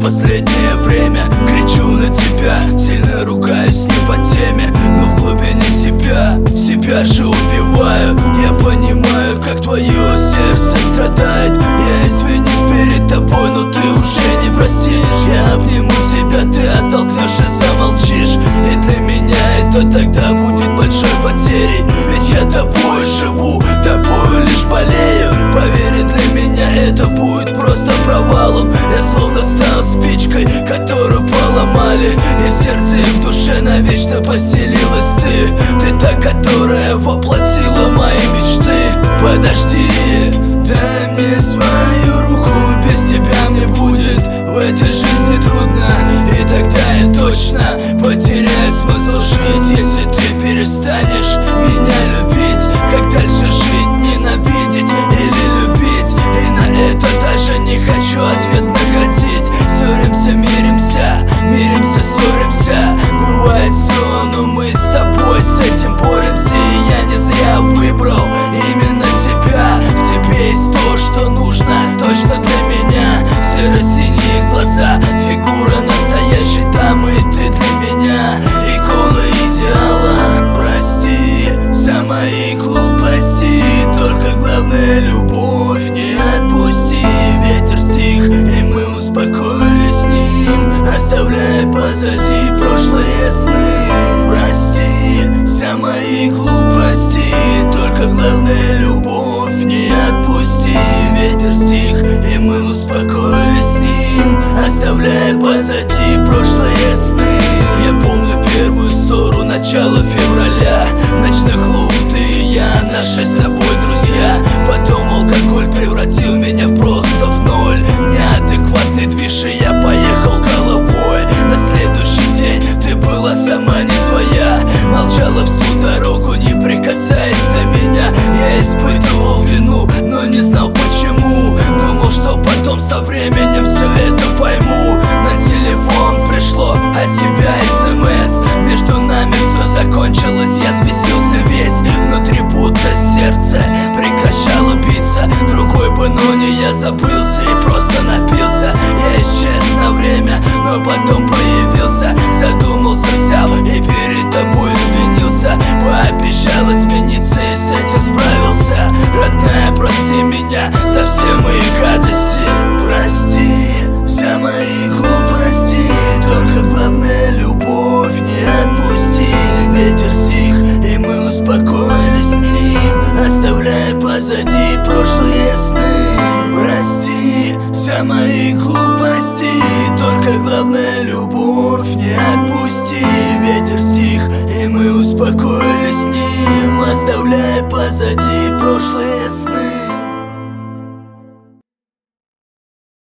последнее время кричу на тебя, сильно ругаюсь не по теме, но в глубине себя же убиваю. Я понимаю, как твое сердце страдает. Я извинюсь перед тобой, но ты уже не простишь. Я обниму тебя, ты оттолкнешь и замолчишь. И для меня это тогда будет большой потерей, ведь я тобой живу, тобою лишь болею. Поверь, для меня это будет просто провалом. Я словно стал спичкой, которую поломали, и в сердце и в душе навечно поселилась ты. Ты та, которая воплотила мои мечты. Подожди, дай мне свою руку. Без тебя мне будет в этой жизни трудно, и тогда я точно потеряю смысл жить, если ты перестанешь меня любить. Как дальше жить, ненавидеть или любить? И на это даже не хочу ответ находить. Ссоримся, миримся, ссоримся. Бывает все, но мы с тобой с этим боремся. И я не зря выбрал именно тебя. В тебе есть то, что нужно точно для меня. Серо-синие глаза, фигура настоящей дамы. Ты для меня икона идеала. Прости за мои глупости, только главное любовь не отпусти. Ветер стих, и мы успокоились с ним, оставляя позади прошлые сны. Прости за мои глупости, только главное любовь не отпусти. Ветер стих, и мы успокоились с ним, оставляя позади прошлые сны. Я помню первую ссору, начало февраля. Ночной клуб, ты и я, наши с тобой друзья. Потом алкоголь превратил меня просто в ноль. Неадекватный движ, и я поехал головой. На следующий день ты была сама не своя. Молчала всю дорогу, не прикасаясь до меня. Я испытывал вину, но не знал почему. Думал, что потом со временем все это пойму. На телефон пришло от тебя СМС. Между нами все закончилось, я взбесился весь. Внутри будто сердце прекращало биться. Другой бы, но не я, забылся и просто напился. Я исчез на время, но потом появился. Задумался, взял и перед тобой извинился. Пообещал измениться и с этим справился. Родная, прости меня за все мои гадости. Прости за мои глупости, только главное любовь не отпусти. Ветер стих, и мы успокоились с ним, оставляя позади прошлые сны. Прости за мои глупости, только главное любовь не отпусти. Ветер стих, и мы успокоились с ним, оставляя позади прошлые сны.